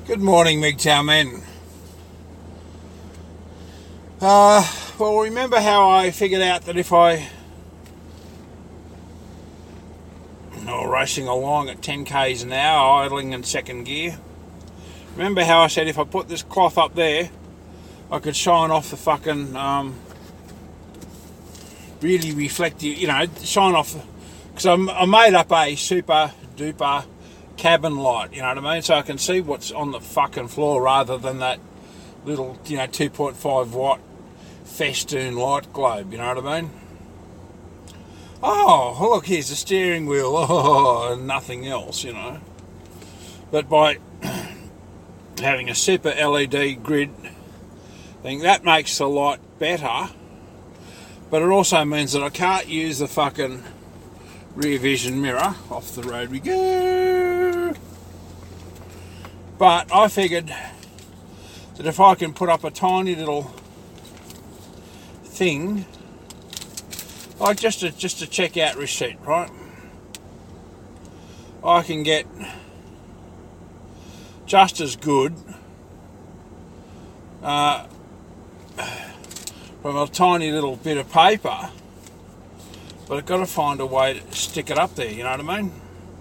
Good morning, MGTOW men. Well, remember how I figured out that if I racing along at 10 k's an hour, idling in second gear. Remember how I said if I put this cloth up there, I could shine off the fucking really reflective, shine off, because I made up a super duper cabin light, you know what I mean, so I can see what's on the fucking floor rather than that little 2.5 watt festoon light globe, you know what I mean. Oh, look, here's the steering wheel, and nothing else, but by having a super LED grid thing, that makes the light better, but it also means that I can't use the fucking rear vision mirror. Off the road we go. But I figured that if I can put up a tiny little thing, like just a checkout receipt, right? I can get just as good from a tiny little bit of paper, but I've got to find a way to stick it up there, you know what I mean?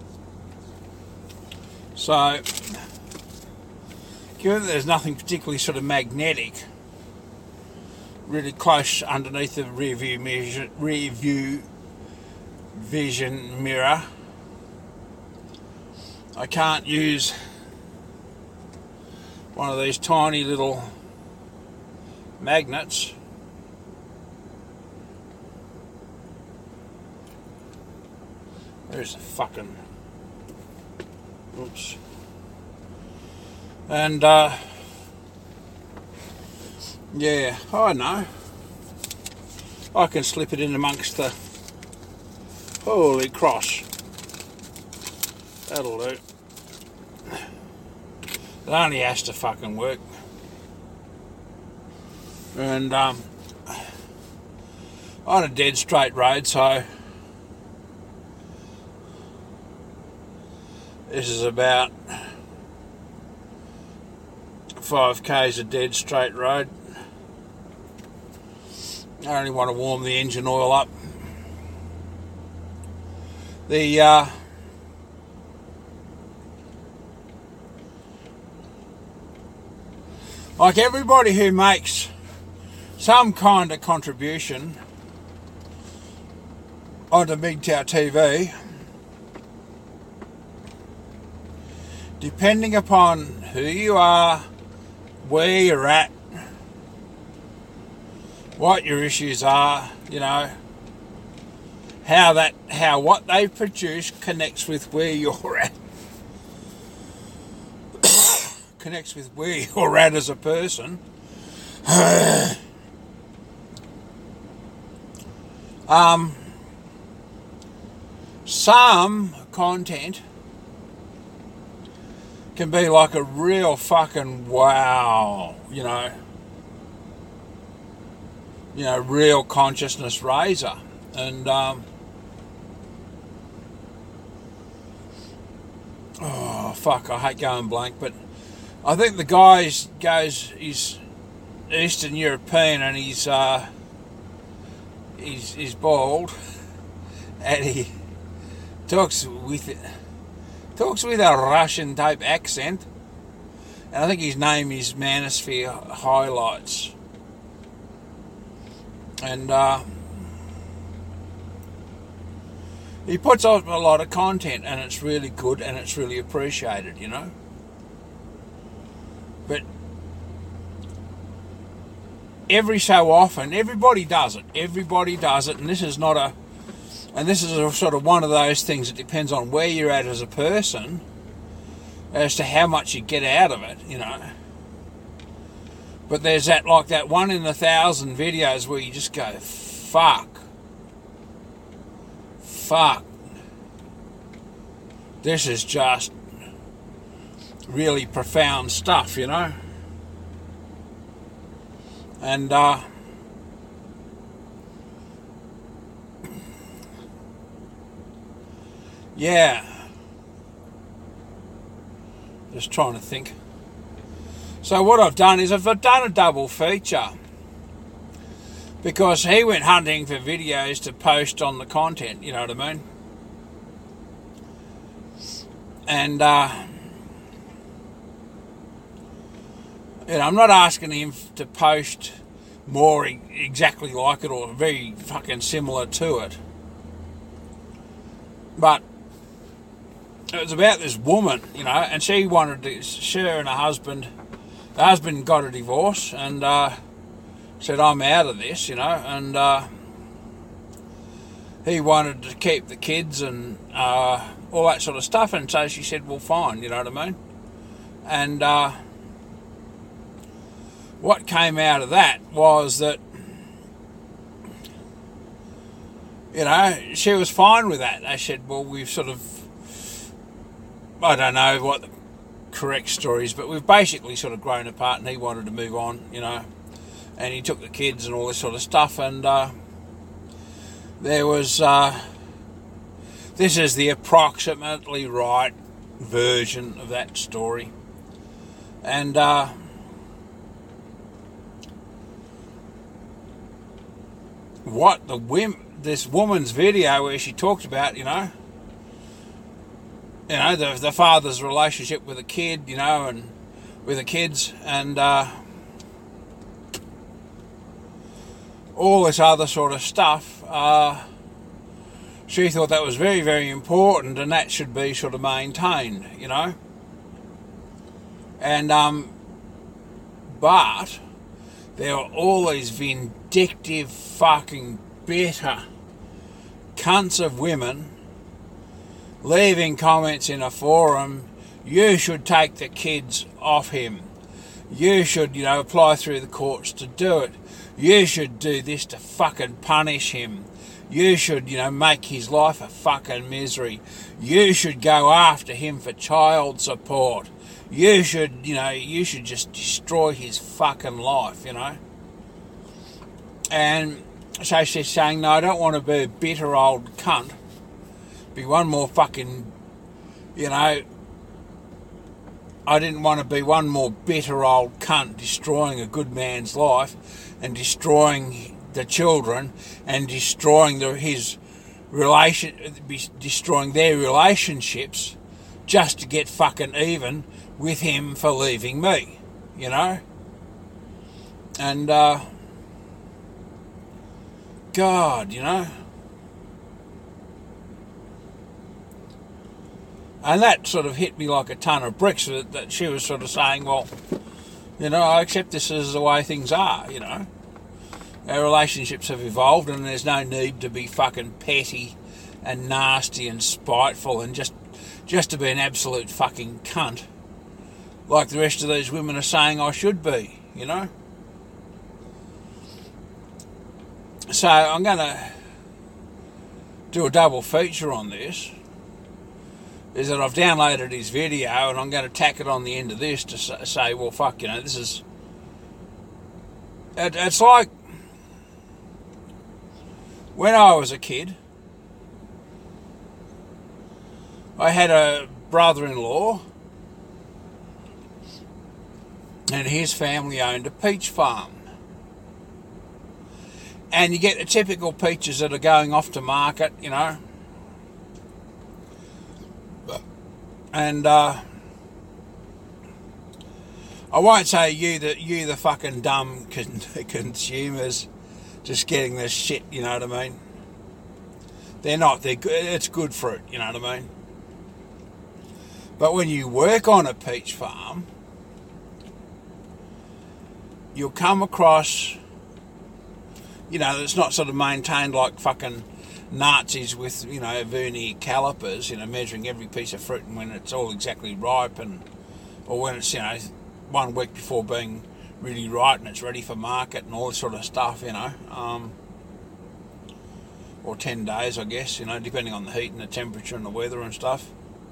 So, given that there's nothing particularly sort of magnetic really close underneath the rear view vision mirror, I can't use one of these tiny little magnets There's the fucking... Oops. And, yeah, I know. I can slip it in amongst the... Holy cross. That'll do. It only has to fucking work. And, on a dead straight road, so... This is about 5 k's of dead straight road. I only want to warm the engine oil up. Like everybody who makes some kind of contribution onto MGTOW TV, depending upon who you are, where you're at, what your issues are, how what they produce connects with where you're at. Connects with where you're at as a person. Some content can be like a real fucking wow, real consciousness raiser. And oh fuck, I hate going blank, but I think the guy he's Eastern European, and he's bald, and he talks with a Russian type accent, and I think his name is Manosphere Highlights, and he puts out a lot of content, and it's really good and it's really appreciated, but every so often everybody does it, and this is a sort of one of those things that depends on where you're at as a person as to how much you get out of it, But there's that 1 in 1,000 videos where you just go, fuck. This is just really profound stuff, And, yeah. Just trying to think. So what I've done is I've done a double feature, because he went hunting for videos to post on the content, you know what I mean? And, I'm not asking him to post more exactly like it or very fucking similar to it. But it was about this woman, and she wanted to, she and her husband, the husband got a divorce and said, I'm out of this, and he wanted to keep the kids and all that sort of stuff, and so she said, well, fine, you know what I mean? And what came out of that was that, she was fine with that. They said, well, we've sort of, I don't know what the correct story is, but we've basically sort of grown apart, and he wanted to move on, and he took the kids and all this sort of stuff, and there was, this is the approximately right version of that story, and what this woman's video where she talked about, the father's relationship with the kid, and with the kids, and all this other sort of stuff, she thought that was very, very important, and that should be sort of maintained, and but there are all these vindictive, fucking bitter cunts of women leaving comments in a forum, you should take the kids off him. You should, apply through the courts to do it. You should do this to fucking punish him. You should, make his life a fucking misery. You should go after him for child support. You should, you should just destroy his fucking life, And so she's saying, no, I don't want to be a bitter old cunt. Be one more fucking, I didn't want to be one more bitter old cunt destroying a good man's life and destroying the children and destroying destroying their relationships just to get fucking even with him for leaving me, And, God, And that sort of hit me like a ton of bricks, that she was sort of saying, well, I accept this as the way things are, Our relationships have evolved and there's no need to be fucking petty and nasty and spiteful and just to be an absolute fucking cunt like the rest of these women are saying I should be, So I'm going to do a double feature on this. Is that I've downloaded his video and I'm going to tack it on the end of this to say, well, fuck, this is... It's like when I was a kid, I had a brother-in-law and his family owned a peach farm. And you get the typical peaches that are going off to market, And I won't say you the fucking dumb consumers just getting this shit, you know what I mean? They're not. They're good. It's good fruit, you know what I mean? But when you work on a peach farm, you'll come across, it's not sort of maintained like fucking Nazis with, vernier calipers, measuring every piece of fruit and when it's all exactly ripe or when it's, 1 week before being really ripe and it's ready for market and all this sort of stuff, or 10 days, I guess, depending on the heat and the temperature and the weather and stuff.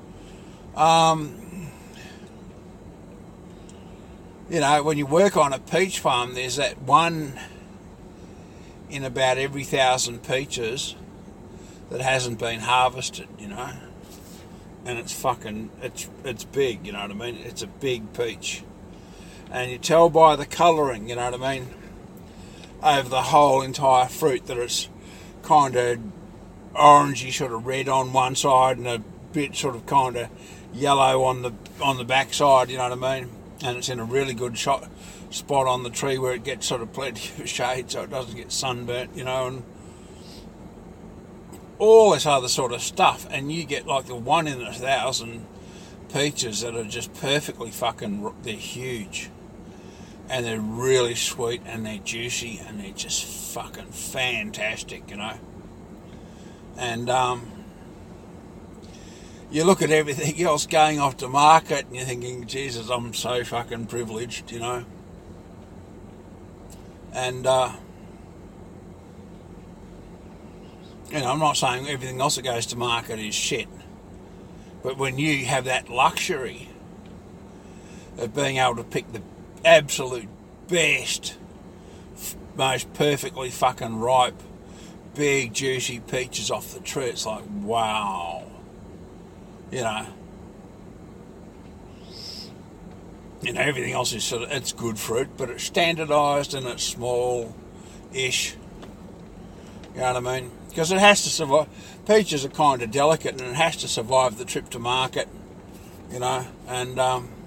When you work on a peach farm, there's that one in about every 1,000 peaches that hasn't been harvested, and it's fucking, it's big, you know what I mean? It's a big peach. And you tell by the colouring, you know what I mean, over the whole entire fruit that it's kind of orangey, sort of red on one side and a bit sort of kind of yellow on the back side, you know what I mean? And it's in a really good spot on the tree where it gets sort of plenty of shade so it doesn't get sunburnt, you know, and all this other sort of stuff. And you get like the 1 in 1,000 peaches that are just perfectly fucking, they're huge. And they're really sweet and they're juicy and they're just fucking fantastic, you know. And you look at everything else going off to market and you're thinking, Jesus, I'm so fucking privileged, you know. And, you know, I'm not saying everything else that goes to market is shit. But when you have that luxury of being able to pick the absolute best, most perfectly fucking ripe, big, juicy peaches off the tree, it's like, wow. You know, everything else is sort of, it's good fruit, but it's standardised and it's small-ish. You know what I mean? Because it has to survive. Peaches are kind of delicate and it has to survive the trip to market, you know, and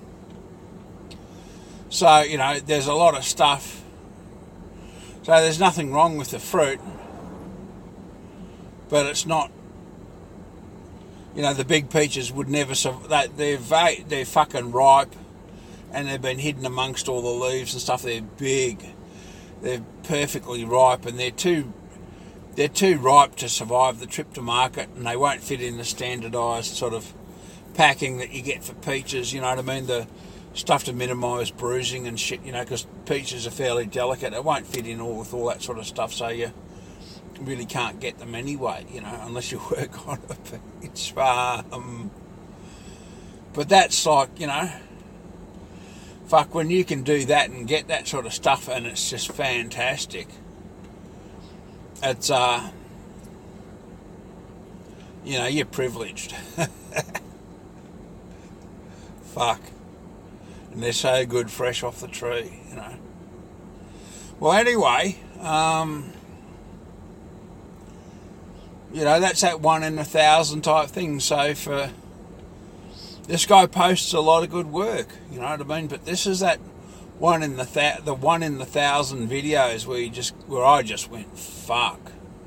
so, you know, there's a lot of stuff. So there's nothing wrong with the fruit, but it's not, you know, the big peaches would never survive. They're fucking ripe and they've been hidden amongst all the leaves and stuff. They're big. They're perfectly ripe and they're too ripe to survive the trip to market, and they won't fit in the standardised sort of packing that you get for peaches, you know what I mean? The stuff to minimise bruising and shit, you know, because peaches are fairly delicate. It won't fit in with all that sort of stuff, so you really can't get them anyway, you know, unless you work on a peach farm. But that's like, you know, fuck, when you can do that and get that sort of stuff and it's just fantastic. It's, you know, you're privileged. Fuck. And they're so good fresh off the tree, you know. Well, anyway, you know, that's that 1 in 1,000 type thing. So for this guy posts a lot of good work, you know what I mean? But this is that 1 in the 1,000 videos where I just went, fuck,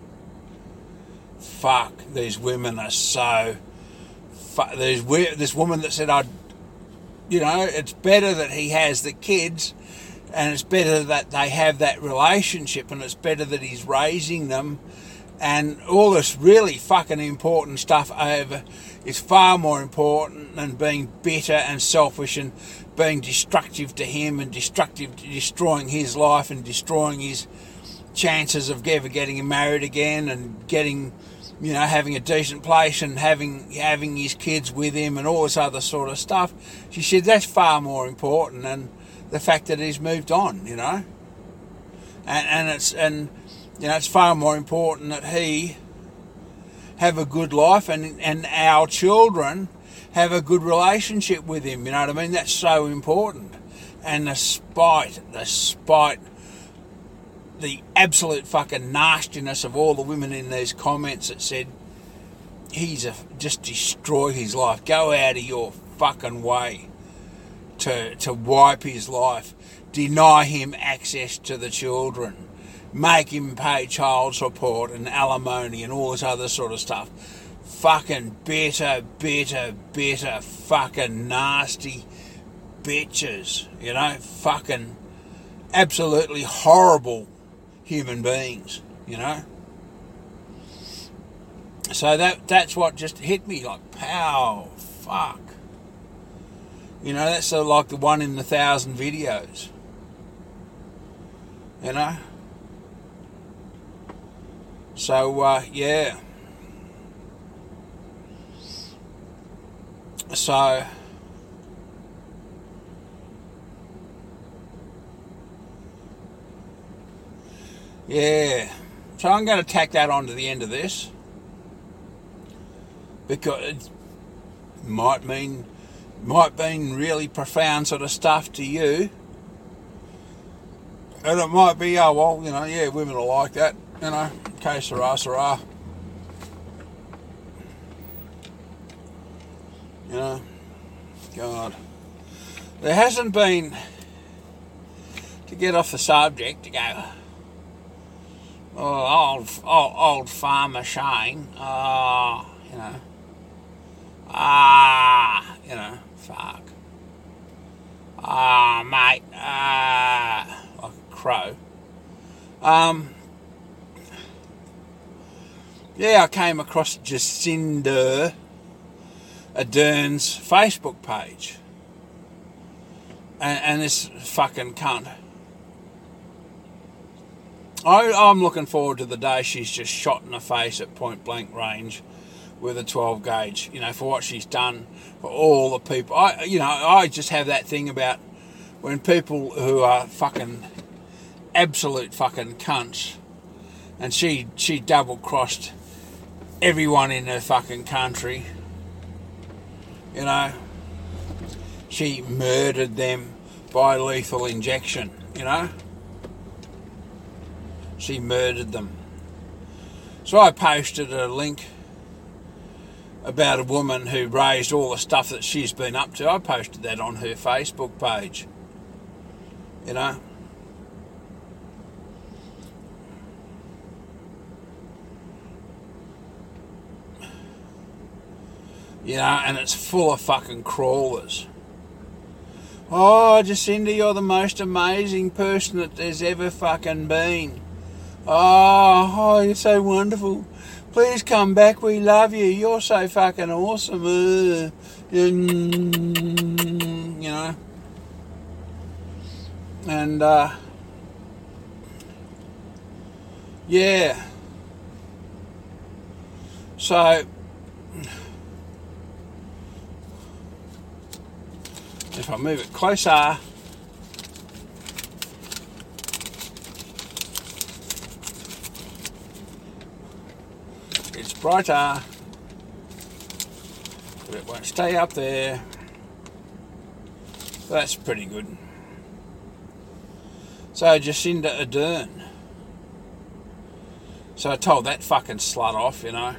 these women are so, this woman that said, you know, it's better that he has the kids and it's better that they have that relationship and it's better that he's raising them, and all this really fucking important stuff over is far more important than being bitter and selfish and being destructive to him and destroying his life and destroying his chances of ever getting married again and getting, you know, having a decent place and having his kids with him and all this other sort of stuff. She said that's far more important than the fact that he's moved on, you know. And you know, it's far more important that he have a good life and our children have a good relationship with him, you know what I mean? That's so important. And the spite, the absolute fucking nastiness of all the women in these comments that said, just destroy his life. Go out of your fucking way to wipe his life. Deny him access to the children. Make him pay child support and alimony and all this other sort of stuff. Fucking bitter, fucking nasty bitches, you know, fucking absolutely horrible human beings, you know. So that's what just hit me, like, pow, fuck. You know, that's like the 1 in 1,000 videos, you know. So, yeah. So, yeah. So I'm going to tack that on to the end of this, because it might mean really profound sort of stuff to you, And it might be, oh, well, you know, yeah, women are like that, you know, que sera, sera. You know, God. There hasn't been, to get off the subject, to go, oh, old farmer Shane, you know, you know, fuck. Mate, like a crow. Yeah, I came across Jacinda Ardern's Facebook page. And this fucking cunt. I'm looking forward to the day she's just shot in the face at point blank range with a 12 gauge, you know, for what she's done for all the people. I just have that thing about when people who are fucking absolute fucking cunts, and she double crossed everyone in her fucking country, you know, she murdered them by lethal injection, you know, she murdered them. So I posted a link about a woman who raised all the stuff that she's been up to. I posted that on her Facebook page, you know. You know, and it's full of fucking crawlers. Oh, Jacinda, you're the most amazing person that there's ever fucking been. Oh, you're so wonderful. Please come back, we love you. You're so fucking awesome. You know. And, yeah. So, if I move it closer, it's brighter, but it won't stay up there. That's pretty good. So Jacinda Ardern. So I told that fucking slut off, you know.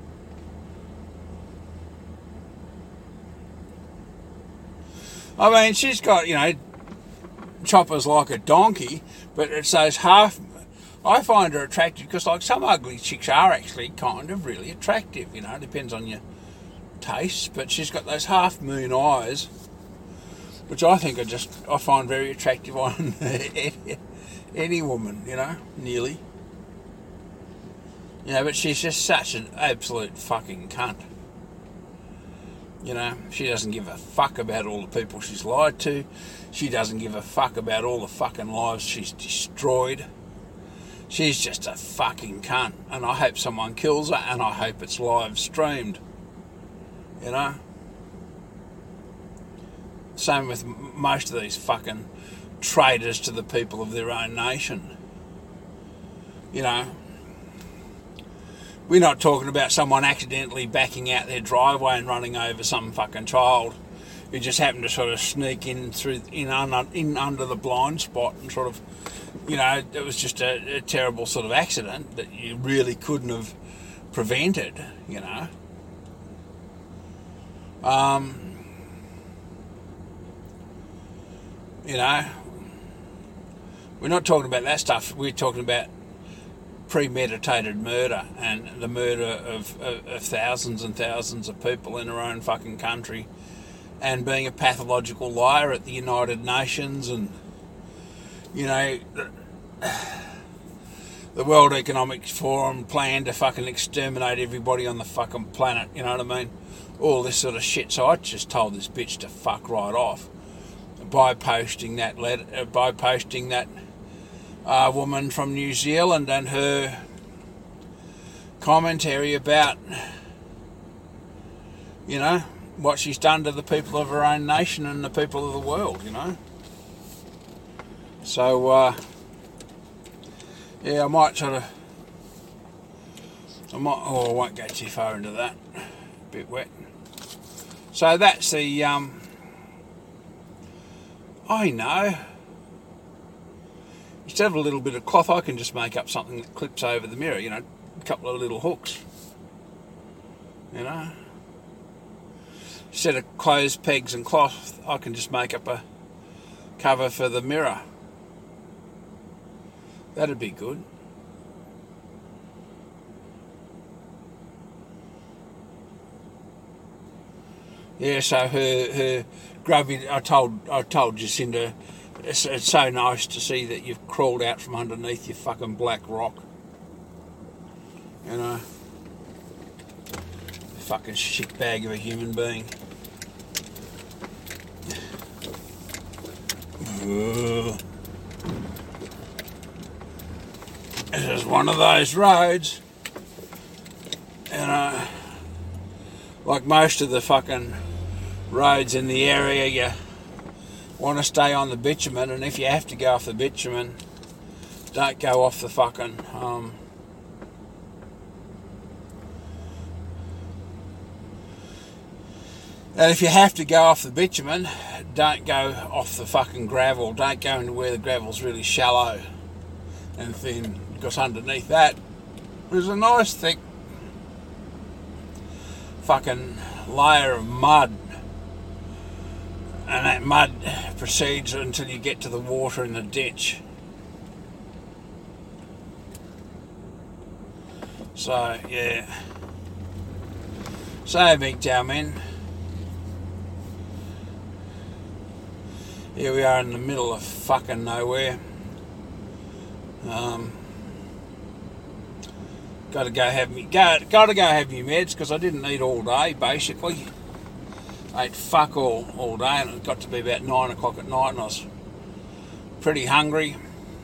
I mean, she's got, you know, choppers like a donkey, but it's those half... I find her attractive because, like, some ugly chicks are actually kind of really attractive, you know. Depends on your tastes, but she's got those half-moon eyes, which I think I find very attractive on any woman, you know, nearly. You know, but she's just such an absolute fucking cunt. You know, she doesn't give a fuck about all the people she's lied to. She doesn't give a fuck about all the fucking lives she's destroyed. She's just a fucking cunt. And I hope someone kills her, and I hope it's live streamed. You know? Same with most of these fucking traitors to the people of their own nation. You know? We're not talking about someone accidentally backing out their driveway and running over some fucking child who just happened to sort of sneak in under the blind spot and sort of, you know, it was just a terrible sort of accident that you really couldn't have prevented, you know. You know, we're not talking about that stuff. We're talking about premeditated murder and the murder of thousands and thousands of people in our own fucking country, and being a pathological liar at the United Nations, and, you know, the World Economic Forum planned to fucking exterminate everybody on the fucking planet, you know what I mean? All this sort of shit. So I just told this bitch to fuck right off by posting that letter, by posting that woman from New Zealand and her commentary about, you know, what she's done to the people of her own nation and the people of the world, you know. So, yeah, I won't go too far into that. A bit wet. So that's the, I know. instead of a little bit of cloth, I can just make up something that clips over the mirror, you know, a couple of little hooks, you know. Instead of clothes pegs and cloth, I can just make up a cover for the mirror. That'd be good. Yeah, so her grubby, I told Jacinda, it's so nice to see that you've crawled out from underneath your fucking black rock. You know, fucking shit bag of a human being. This is one of those roads, you know, like most of the fucking roads in the area, you want to stay on the bitumen, and if you have to go off the bitumen, don't go off the fucking and if you have to go off the bitumen, don't go off the fucking gravel. Don't go into where the gravel's really shallow and thin, because underneath that there's a nice thick fucking layer of mud, and that mud proceeds until you get to the water in the ditch. So yeah, so big Chow men, here we are in the middle of fucking nowhere. Gotta go have me meds, because I didn't eat all day basically. I ate fuck all day, and it got to be about 9 o'clock at night, and I was pretty hungry.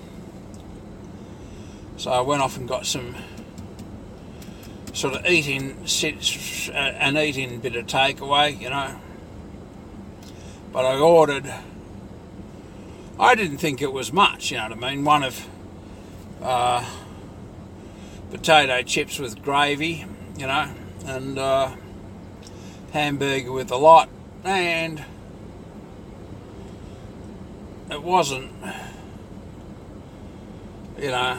So I went off and got some sort of an eating bit of takeaway, you know. But I ordered, I didn't think it was much, you know what I mean, one of potato chips with gravy, you know, and hamburger with a lot, and it wasn't, you know,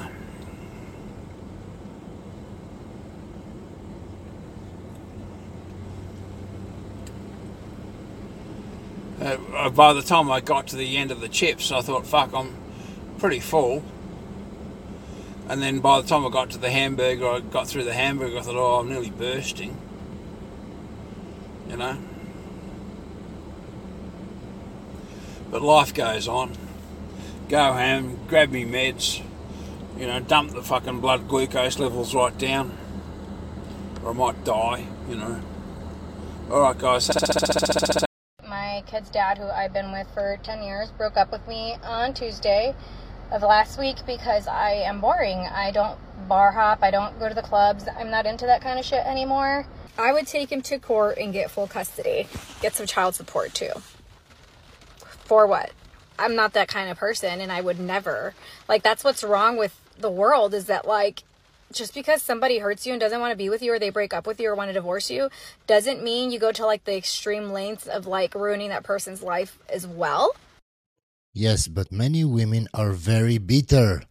by the time I got to the end of the chips, I thought, fuck, I'm pretty full. And then by the time I got to the hamburger, I got through the hamburger, I thought, oh, I'm nearly bursting. You know? But life goes on. Go home, grab me meds, you know, dump the fucking blood glucose levels right down, or I might die, you know. Alright guys. My kid's dad, who I've been with for 10 years, broke up with me on Tuesday of last week because I am boring. I don't bar hop, I don't go to the clubs, I'm not into that kind of shit anymore. I would take him to court and get full custody, get some child support too. For what? I'm not that kind of person, and I would never. Like, that's what's wrong with the world, is that, like, just because somebody hurts you and doesn't want to be with you, or they break up with you or want to divorce you, doesn't mean you go to, like, the extreme lengths of, like, ruining that person's life as well. Yes, but many women are very bitter.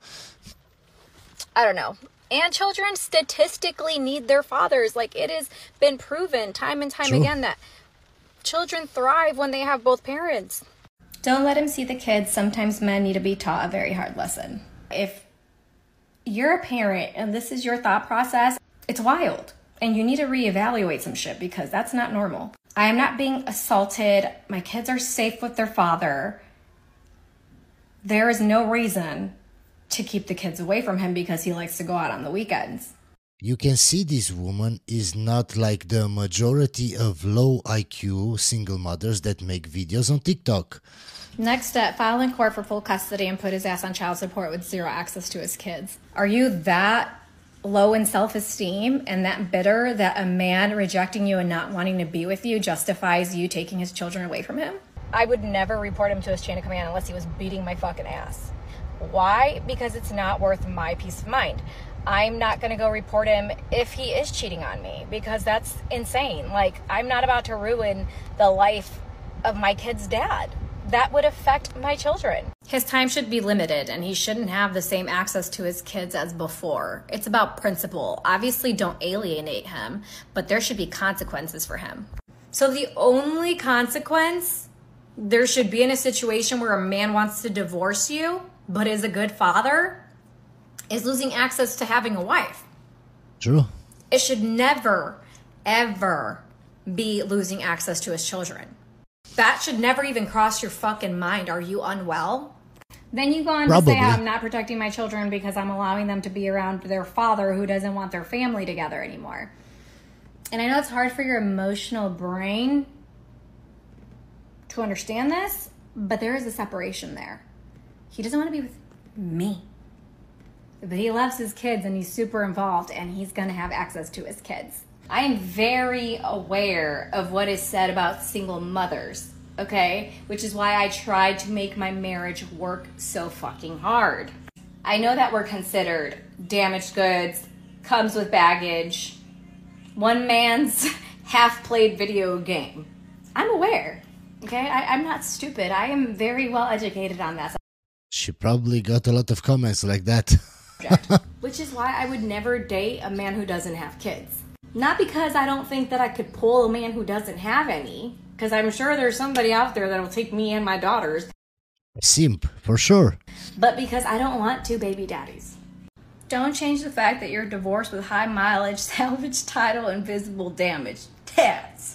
I don't know. And children statistically need their fathers. Like, it has been proven time and time True. again that children thrive when they have both parents. Don't let him see the kids. Sometimes men need to be taught a very hard lesson. If you're a parent and this is your thought process, it's wild. And you need to reevaluate some shit, because that's not normal. I am not being assaulted. My kids are safe with their father. There is no reason to keep the kids away from him because he likes to go out on the weekends. You can see this woman is not like the majority of low IQ single mothers that make videos on TikTok. Next step, file in court for full custody and put his ass on child support with zero access to his kids. Are you that low in self-esteem and that bitter that a man rejecting you and not wanting to be with you justifies you taking his children away from him? I would never report him to his chain of command unless he was beating my fucking ass. Why? Because it's not worth my peace of mind. I'm not going to go report him if he is cheating on me, because that's insane. Like, I'm not about to ruin the life of my kid's dad. that would affect my children. His time should be limited and he shouldn't have the same access to his kids as before. It's about principle. Obviously, don't alienate him, but there should be consequences for him. So the only consequence there should be in a situation where a man wants to divorce you, but is a good father, is losing access to having a wife. True. It should never, ever be losing access to his children. That should never even cross your fucking mind. Are you unwell? Then you go on to say I'm not protecting my children because I'm allowing them to be around their father who doesn't want their family together anymore. And I know it's hard for your emotional brain to understand this, but there is a separation there. He doesn't want to be with me. But he loves his kids and he's super involved and he's going to have access to his kids. I am very aware of what is said about single mothers, okay? Which is why I tried to make my marriage work so fucking hard. I know that we're considered damaged goods, comes with baggage, one man's half-played video game. I'm aware, okay? I'm not stupid. I am very well educated on that. She probably got a lot of comments like that. Which is why I would never date a man who doesn't have kids. Not because I don't think that I could pull a man who doesn't have any, because I'm sure there's somebody out there that'll take me and my daughters. Simp, for sure. But because I don't want two baby daddies. Don't change the fact that you're divorced with high mileage, salvage title, and visible damage. Tats.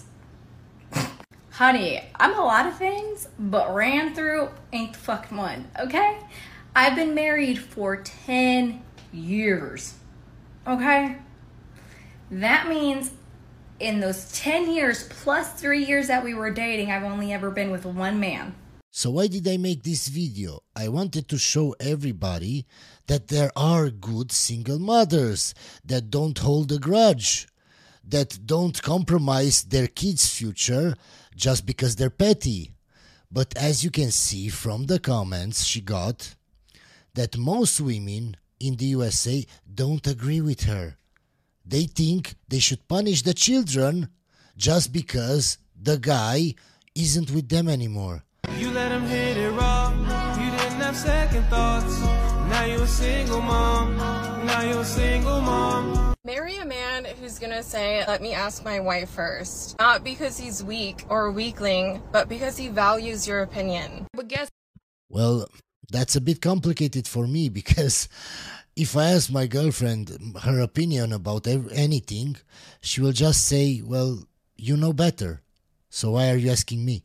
Honey, I'm a lot of things, but ran through ain't the fucking one, okay? I've been married for 10 years, okay? That means in those 10 years plus 3 years that we were dating, I've only ever been with one man. So why did I make this video? I wanted to show everybody that there are good single mothers that don't hold a grudge, that don't compromise their kids' future just because they're petty. But as you can see from the comments she got, that most women in the USA don't agree with her. They think they should punish the children just because the guy isn't with them anymore. You let him hit it raw. You didn't have second thoughts. Now you're a single mom. Now you're a single mom. Marry a man who's gonna say, let me ask my wife first. Not because he's weak or a weakling, but because he values your opinion. But guess... Well, that's a bit complicated for me because if I ask my girlfriend her opinion about anything, she will just say, well, you know better. So why are you asking me?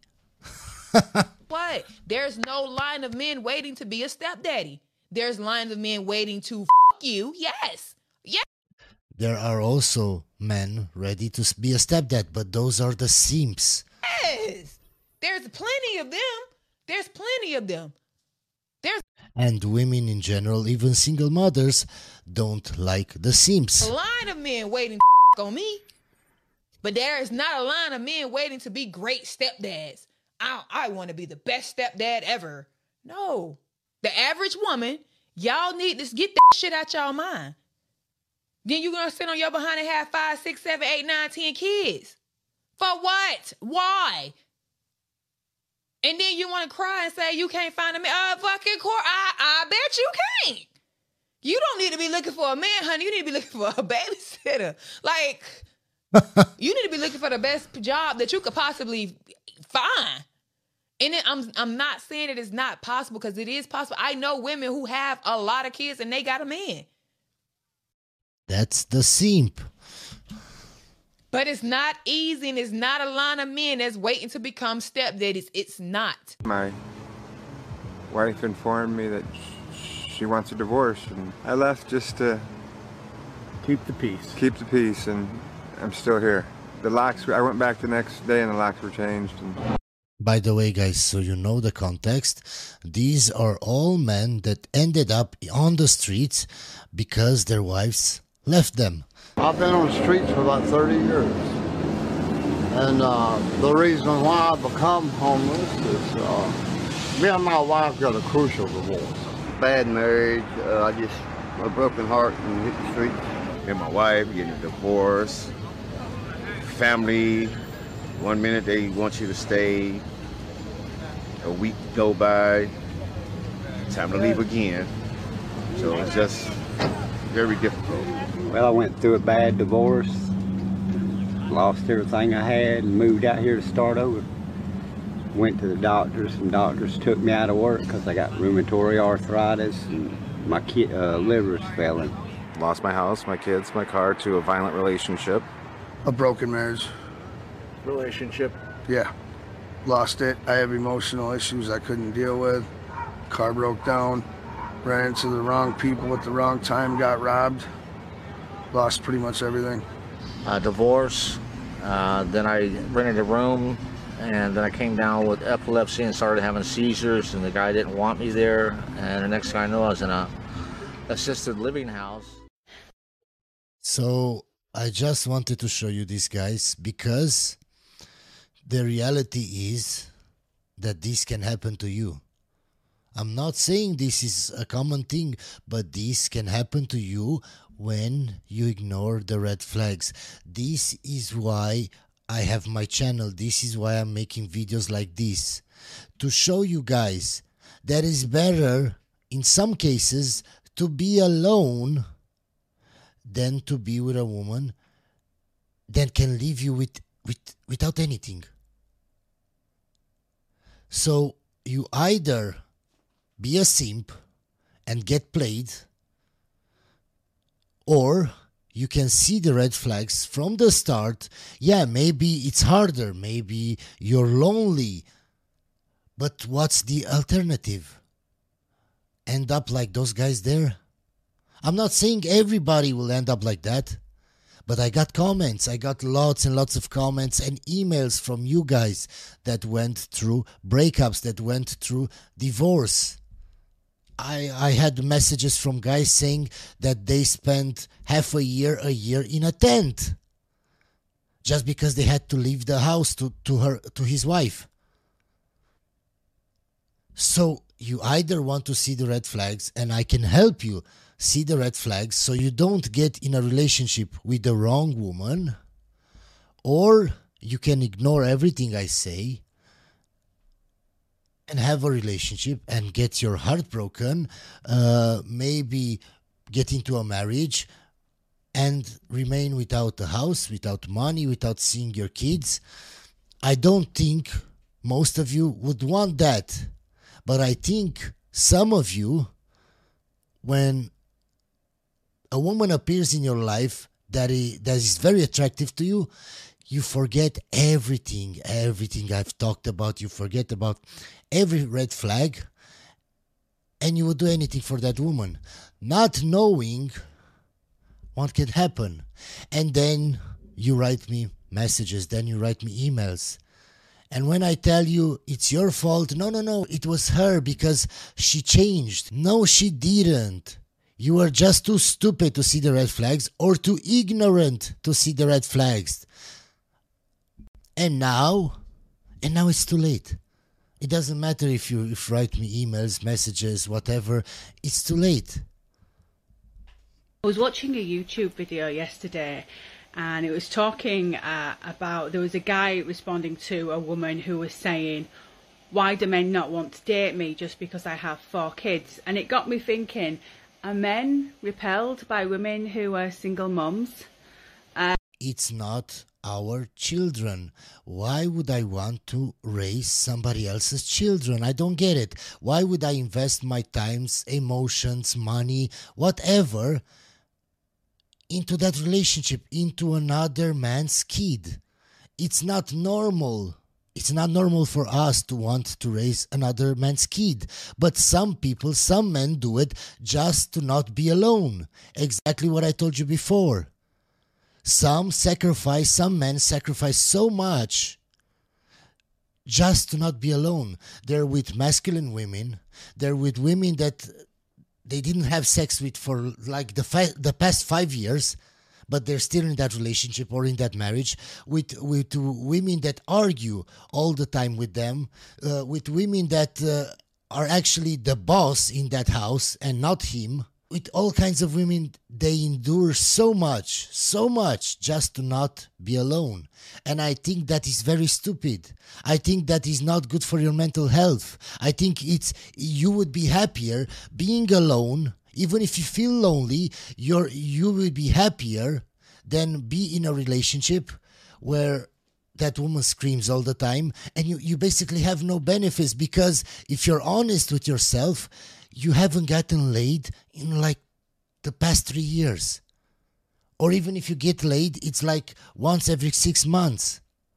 What? There's no line of men waiting to be a stepdaddy. There's lines of men waiting to you. Yes. Yes. There are also men ready to be a stepdad, but those are the simps. Yes. There's plenty of them. There's plenty of them. And women in general, even single mothers, don't like the simps. A line of men waiting to on me. But there is not a line of men waiting to be great stepdads. I want to be the best stepdad ever. No. The average woman, y'all need to get that shit out y'all mind. Then you're going to sit on your behind and have 5, 6, 7, 8, 9, 10 kids. For what? Why? And then you want to cry and say you can't find a man. Fucking course. I bet you can't. You don't need to be looking for a man, honey. You need to be looking for a babysitter. Like, you need to be looking for the best job that you could possibly find. And then I'm not saying it is not possible, because it is possible. I know women who have a lot of kids and they got a man. That's the simp. But it's not easy, and it's not a line of men that's waiting to become stepdaddies. It's not. My wife informed me that she wants a divorce, and I left just to keep the peace. Keep the peace, and I'm still here. The locks, I went back the next day and the locks were changed. And... By the way, guys, so you know the context, these are all men that ended up on the streets because their wives left them. I've been on the streets for about 30 years. And the reason why I become homeless is me and my wife got a crucial divorce. Bad marriage, I just a broken heart and hit the streets. Me and my wife getting a divorce. Family, 1 minute they want you to stay. a week go by, time to leave again. So it's just very difficult. Well, I went through a bad divorce, lost everything I had, and moved out here to start over. Went to the doctors, and doctors took me out of work because I got rheumatoid arthritis and my liver's failing. Lost my house, my kids, my car to a violent relationship. A broken marriage. Relationship? Yeah. Lost it. I have emotional issues I couldn't deal with. Car broke down. Ran into the wrong people at the wrong time, got robbed. Lost pretty much everything. Divorce. Then I rented a room, and then I came down with epilepsy and started having seizures, and the guy didn't want me there. And the next thing I know, I was in a assisted living house. So I just wanted to show you this, guys, because the reality is that this can happen to you. I'm not saying this is a common thing, but this can happen to you when you ignore the red flags. This is why I have my channel. This is why I'm making videos like this, to show you guys that it's better in some cases to be alone than to be with a woman that can leave you without anything. So you either be a simp and get played, or you can see the red flags from the start. Yeah, maybe it's harder, maybe you're lonely, but what's the alternative? End up like those guys there? I'm not saying everybody will end up like that, but I got comments. I got lots and lots of comments and emails from you guys that went through breakups, that went through divorce. I had messages from guys saying that they spent half a year in a tent just because they had to leave the house to his wife. So you either want to see the red flags, and I can help you see the red flags so you don't get in a relationship with the wrong woman, or you can ignore everything I say and have a relationship and get your heart broken, maybe get into a marriage and remain without a house, without money, without seeing your kids. I don't think most of you would want that, but I think some of you, when a woman appears in your life that is very attractive to you, you forget everything I've talked about. You forget about every red flag, and you would do anything for that woman, not knowing what could happen. And then you write me messages, then you write me emails. And when I tell you it's your fault, no, it was her because she changed. No, she didn't. You were just too stupid to see the red flags, or too ignorant to see the red flags. And now it's too late. It doesn't matter if you write me emails, messages, whatever. It's too late. I was watching a YouTube video yesterday, and it was talking about, there was a guy responding to a woman who was saying, why do men not want to date me just because I have 4 kids? And it got me thinking, are men repelled by women who are single mums? It's not our children. Why would I want to raise somebody else's children? I don't get it. Why would I invest my times, emotions, money, whatever, into that relationship, into another man's kid? It's not normal. It's not normal for us to want to raise another man's kid. But some people, some men do it just to not be alone. Exactly what I told you before. Some men sacrifice so much just to not be alone. They're with masculine women. They're with women that they didn't have sex with for like the past 5 years, but they're still in that relationship or in that marriage, with women that argue all the time with them, with women that are actually the boss in that house and not him. with all kinds of women, they endure so much just to not be alone. And I think that is very stupid. I think that is not good for your mental health. I think you would be happier being alone. Even if you feel lonely, you will be happier than be in a relationship where that woman screams all the time and you basically have no benefits, because if you're honest with yourself, you haven't gotten laid in like the past 3 years. Or even if you get laid, it's like once every 6 months.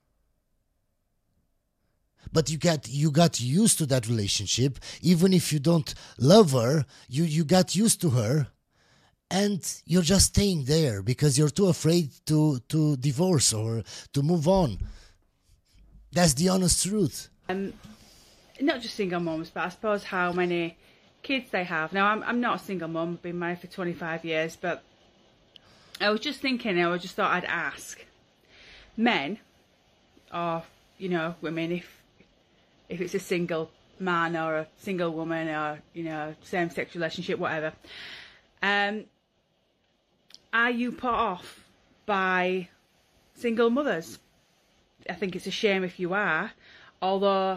But you got used to that relationship. Even if you don't love her, you got used to her. And you're just staying there because you're too afraid to divorce or to move on. That's the honest truth. Not just single mums, but I suppose how many kids they have. Now, I'm not a single mum. I've been married for 25 years, but I was just thinking, I just thought I'd ask men, or, women, if it's a single man or a single woman or, same-sex relationship, whatever. Are you put off by single mothers? I think it's a shame if you are, although,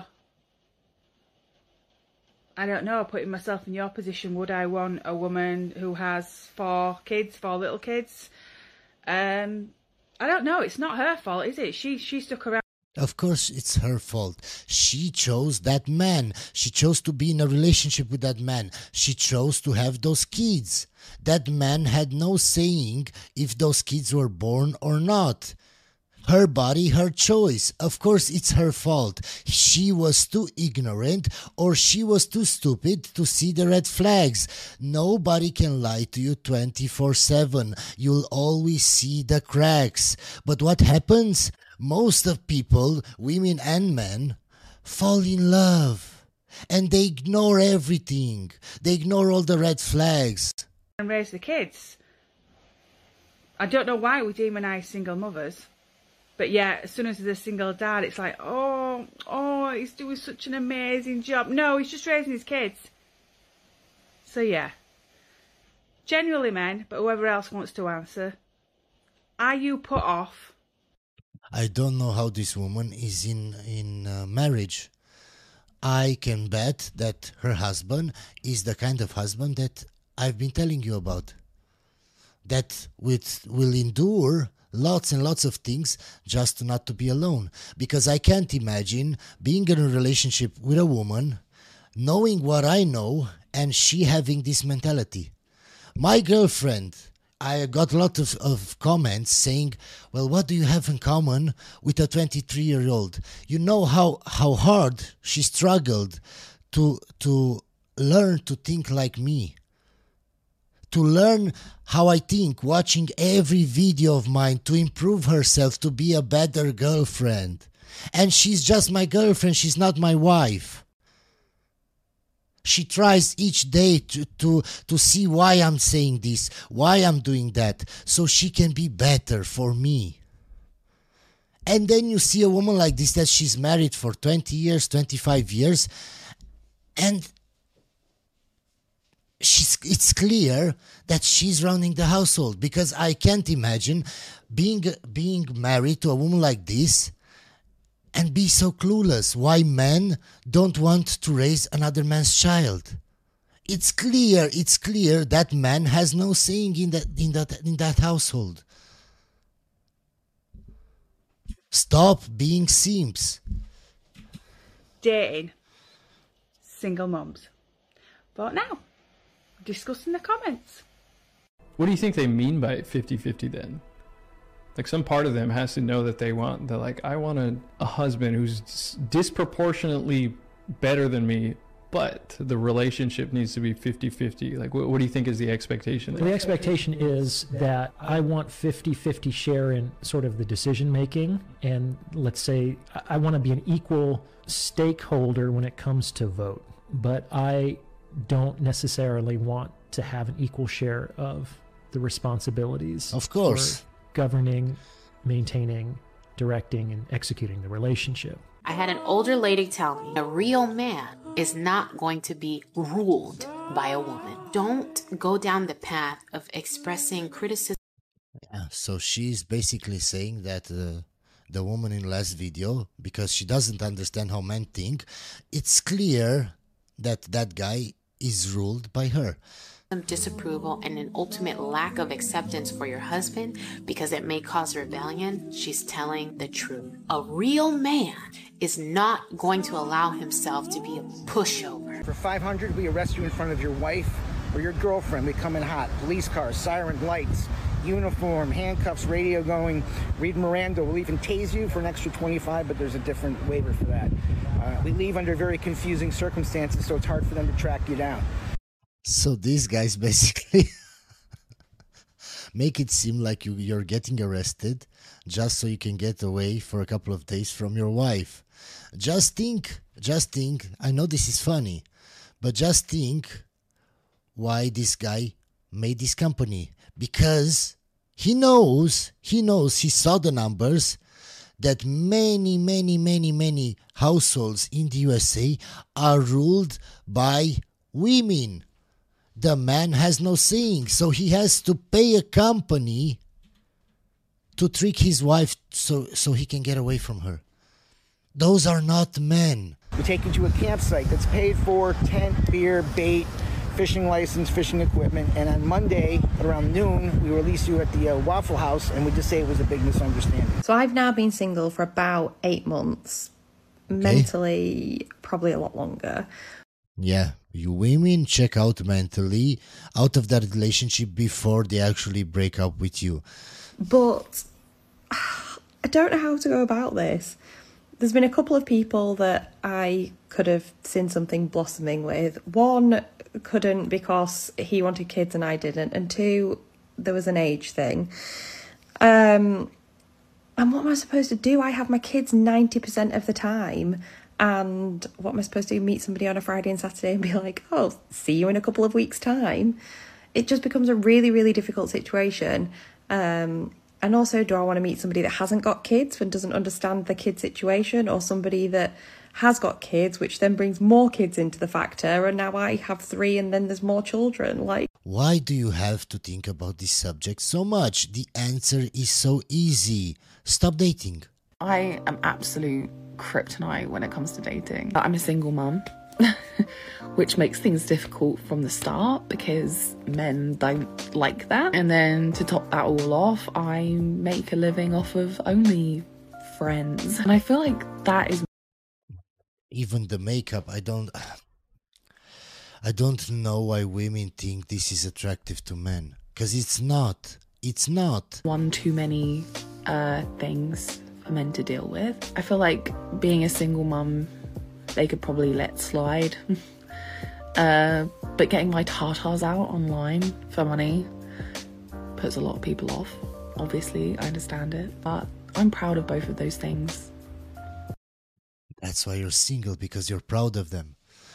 I don't know, putting myself in your position, would I want a woman who has 4 little kids? I don't know, it's not her fault, is it? She stuck around. Of course it's her fault. She chose that man. She chose to be in a relationship with that man. She chose to have those kids. That man had no saying if those kids were born or not. Her body, her choice. Of course it's her fault. She was too ignorant or she was too stupid to see the red flags. Nobody can lie to you 24/7. You'll always see the cracks. But what happens? Most of people, women and men, fall in love and they ignore everything. They ignore all the red flags. And raise the kids. I don't know why we demonize single mothers, but yeah, as soon as there's a single dad, it's like, oh, he's doing such an amazing job. No, he's just raising his kids. So yeah, generally men, but whoever else wants to answer, are you put off? I don't know how this woman is in marriage. I can bet that her husband is the kind of husband that I've been telling you about. That will endure lots and lots of things just not to be alone. Because I can't imagine being in a relationship with a woman, knowing what I know, and she having this mentality. My girlfriend, I got a lot of comments saying, well, what do you have in common with a 23-year-old? You know how hard she struggled to learn to think like me. To learn how I think, watching every video of mine to improve herself, to be a better girlfriend. And she's just my girlfriend, she's not my wife. She tries each day to see why I'm saying this, why I'm doing that, so she can be better for me. And then you see a woman like this that she's married for 20 years, 25 years, and it's clear that she's running the household, because I can't imagine being married to a woman like this and be so clueless why men don't want to raise another man's child. It's clear that man has no saying in that household. Stop being simps. Dating single mums. But now, discuss in the comments. What do you think they mean by 50-50 then? Like, some part of them has to know that they're like, I want a husband who's disproportionately better than me, but the relationship needs to be 50-50. Like, what do you think is the expectation there? The expectation is that I want 50-50 share in sort of the decision making, and let's say I want to be an equal stakeholder when it comes to vote, but I don't necessarily want to have an equal share of the responsibilities. Of course. Governing, maintaining, directing, and executing the relationship. I had an older lady tell me a real man is not going to be ruled by a woman. Don't go down the path of expressing criticism. Yeah, so she's basically saying that the woman in last video, because she doesn't understand how men think, it's clear that that guy is ruled by her. Disapproval and an ultimate lack of acceptance for your husband because it may cause rebellion. She's telling the truth. A real man is not going to allow himself to be a pushover. For $500, we arrest you in front of your wife or your girlfriend. We come in hot. Police cars, siren lights, uniform, handcuffs, radio going, read Miranda. We'll even tase you for an extra $25, but there's a different waiver for that. We leave under very confusing circumstances, so it's hard for them to track you down. So these guys basically make it seem like you're getting arrested just so you can get away for a couple of days from your wife. Just think, I know this is funny, but just think why this guy made this company. Because he knows, he saw the numbers that many households in the USA are ruled by women. The man has no saying, so he has to pay a company to trick his wife so he can get away from her. Those are not men. We take you to a campsite that's paid for, tent, beer, bait, fishing license, fishing equipment, and on Monday around noon we release you at the Waffle House, and we just say it was a big misunderstanding. So I've now been single for about 8 months. Mentally, probably a lot longer. Yeah, you women check out mentally out of that relationship before they actually break up with you. But I don't know how to go about this. There's been a couple of people that I could have seen something blossoming with. One couldn't because he wanted kids and I didn't. And two, there was an age thing. And what am I supposed to do? I have my kids 90% of the time. And what am I supposed to do? Meet somebody on a Friday and Saturday and be like, oh, see you in a couple of weeks' time? It just becomes a really difficult situation. And also, do I want to meet somebody that hasn't got kids and doesn't understand the kid situation, or somebody that has got kids, which then brings more kids into the factor, and now I have 3 and then there's more children? Like, why do you have to think about this subject so much? The answer is so easy. Stop dating. I am absolute kryptonite when it comes to dating. I'm a single mum, which makes things difficult from the start because men don't like that. And then to top that all off, I make a living off of only friends. And I feel like that is... Even the makeup, I don't know why women think this is attractive to men. Because it's not. It's not. One too many things for men to deal with. I feel like being a single mum, they could probably let slide. But getting my tatas out online for money puts a lot of people off. Obviously, I understand it, but I'm proud of both of those things. That's why you're single, because you're proud of them.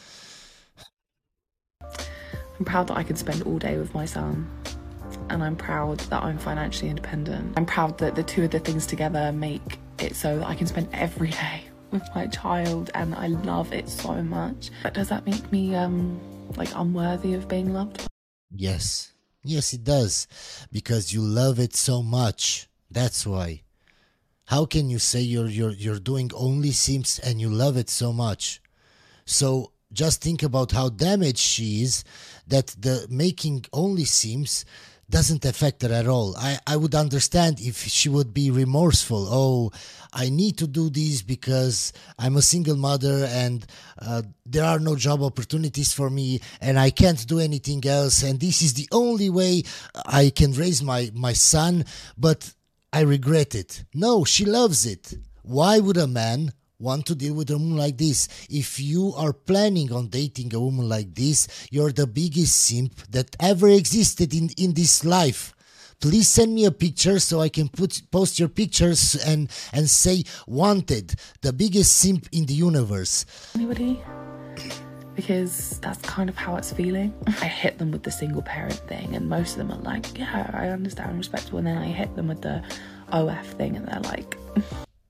I'm proud that I can spend all day with my son. And I'm proud that I'm financially independent. I'm proud that the two of the things together make it so that I can spend every day with my child, and I love it so much. But does that make me like unworthy of being loved? Yes. Yes, it does. Because you love it so much. That's why. How can you say you're doing only Sims and you love it so much? So just think about how damaged she is, that the making only Sims doesn't affect her at all. I would understand if she would be remorseful. Oh, I need to do this because I'm a single mother and there are no job opportunities for me and I can't do anything else, and this is the only way I can raise my son, but I regret it. No, she loves it. Why would a man want to deal with a woman like this? If you are planning on dating a woman like this, you're the biggest simp that ever existed in this life. Please send me a picture so I can post your pictures and say, wanted, the biggest simp in the universe. Anybody? Because that's kind of how it's feeling. I hit them with the single parent thing and most of them are like, yeah, I understand, respectful. And then I hit them with the OF thing and they're like...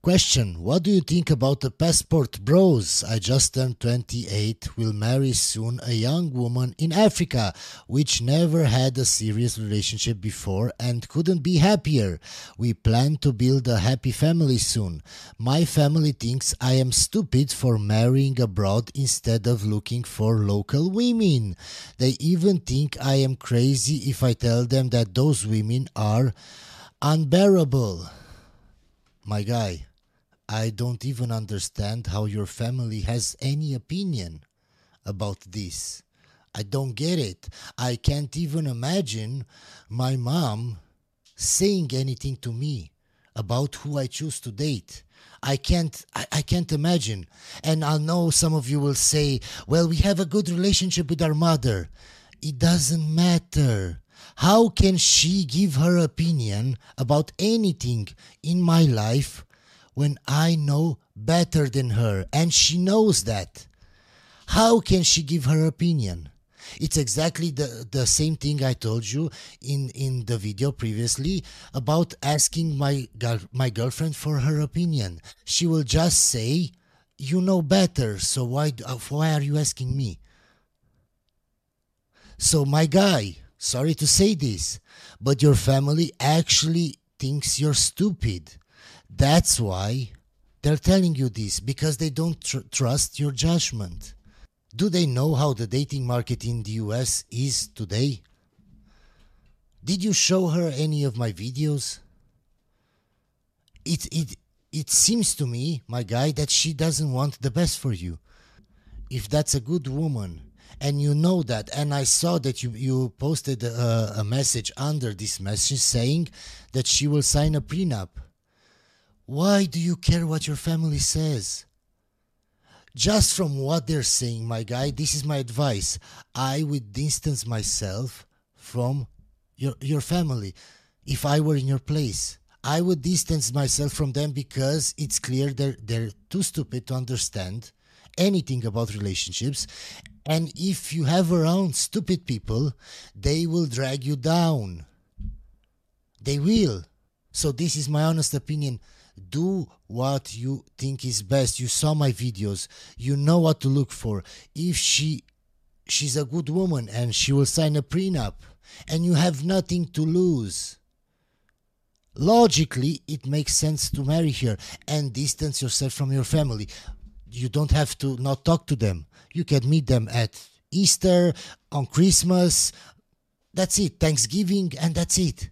Question: what do you think about the passport bros? I just turned 28, will marry soon a young woman in Africa, which never had a serious relationship before and couldn't be happier. We plan to build a happy family soon. My family thinks I am stupid for marrying abroad instead of looking for local women. They even think I am crazy if I tell them that those women are unbearable. My guy, I don't even understand how your family has any opinion about this. I don't get it. I can't even imagine my mom saying anything to me about who I choose to date. I can't imagine. And I know some of you will say, well, we have a good relationship with our mother. It doesn't matter. How can she give her opinion about anything in my life when I know better than her, and she knows that? How can she give her opinion? It's exactly the same thing I told you in the video previously about asking my girlfriend for her opinion. She will just say, you know better, so why are you asking me? So my guy, sorry to say this, but your family actually thinks you're stupid. That's why they're telling you this, because they don't trust your judgment. Do they know how the dating market in the US is today? Did you show her any of my videos? It seems to me, my guy, that she doesn't want the best for you. If that's a good woman, and you know that, and I saw that you posted a message under this message saying that she will sign a prenup. Why do you care what your family says? Just from what they're saying, my guy, this is my advice. I would distance myself from your family. If I were in your place, I would distance myself from them, because it's clear they're too stupid to understand anything about relationships. And if you have around stupid people, they will drag you down. They will. So this is my honest opinion. Do what you think is best. You saw my videos. You know what to look for. If she's a good woman and she will sign a prenup and you have nothing to lose, logically it makes sense to marry her and distance yourself from your family. You don't have to not talk to them. You can meet them at Easter, on Christmas. That's it. Thanksgiving, and that's it.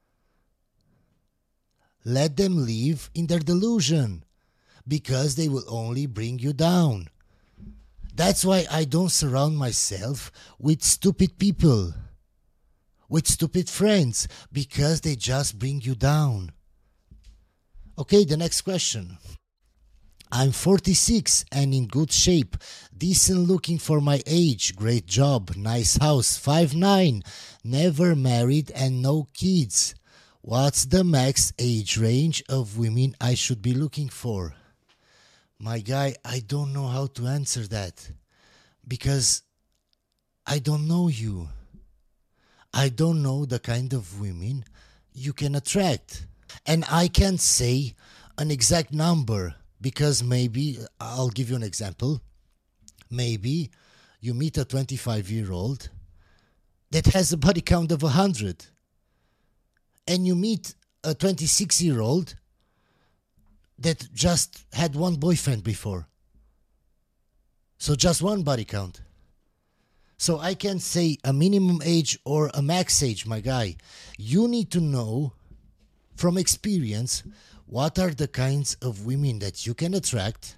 Let them live in their delusion, because they will only bring you down. That's why I don't surround myself with stupid people, with stupid friends, because they just bring you down. Okay, the next question. I'm 46 and in good shape, decent looking for my age, great job, nice house, 5'9", never married and no kids. What's the max age range of women I should be looking for? My guy, I don't know how to answer that, because I don't know you. I don't know the kind of women you can attract. And I can't say an exact number, because maybe, I'll give you an example. Maybe you meet a 25-year-old that has a body count of 100. And you meet a 26-year-old that just had one boyfriend before. So just one body count. So I can't say a minimum age or a max age, my guy. You need to know from experience what are the kinds of women that you can attract,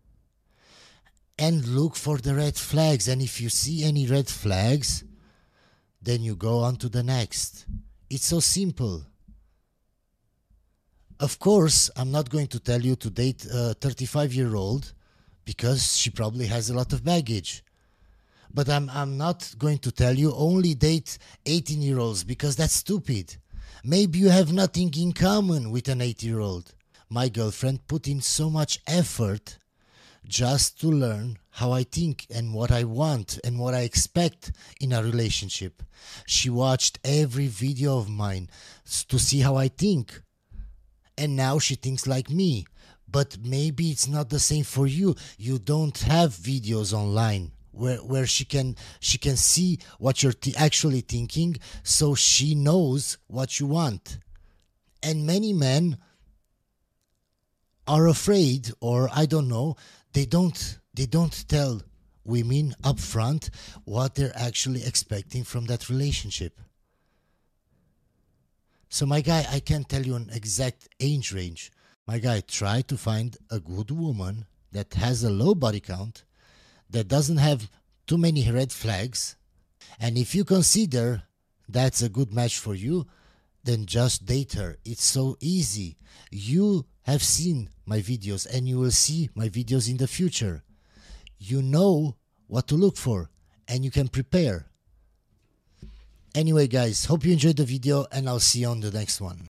and look for the red flags. And if you see any red flags, then you go on to the next. It's so simple. Of course, I'm not going to tell you to date a 35-year-old, because she probably has a lot of baggage. But I'm not going to tell you only date 18-year-olds, because that's stupid. Maybe you have nothing in common with an 8-year-old. My girlfriend put in so much effort just to learn how I think and what I want and what I expect in a relationship. She watched every video of mine to see how I think. And now she thinks like me. but maybe it's not the same for you. You don't have videos online where she can see what you're actually thinking, so she knows what you want. And many men are afraid, or I don't know, they don't tell women up front what they're actually expecting from that relationship. So my guy, I can't tell you an exact age range. My guy, try to find a good woman that has a low body count, that doesn't have too many red flags, and if you consider that's a good match for you, then just date her. It's so easy. You have seen my videos and you will see my videos in the future. You know what to look for and you can prepare. Anyway guys, hope you enjoyed the video and I'll see you on the next one.